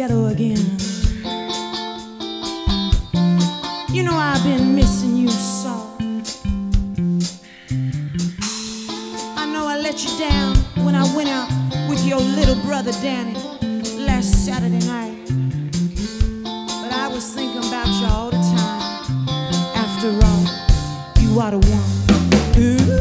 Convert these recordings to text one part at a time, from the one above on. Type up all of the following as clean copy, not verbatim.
ghetto again. You know I've been missing you so. I know I let you down when I went out with your little brother Danny last Saturday night. But I was thinking about you all the time. After all, you are the one. Ooh.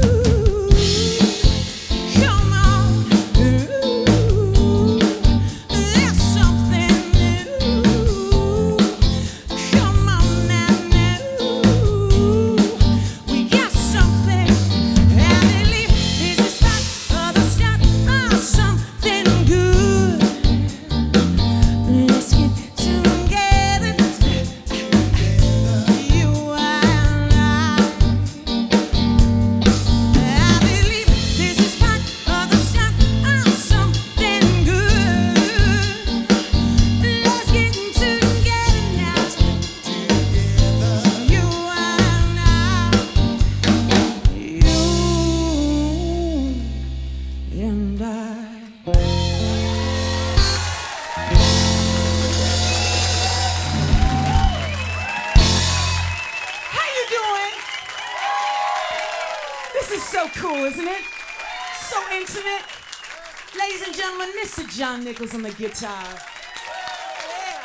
This is so cool, isn't it? So intimate. Ladies and gentlemen, Mr. John Nichols on the guitar. Yeah.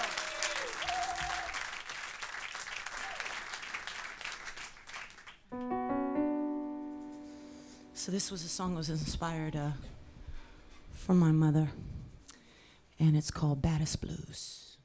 So this was a song that was inspired from my mother, and it's called Baddest Blues.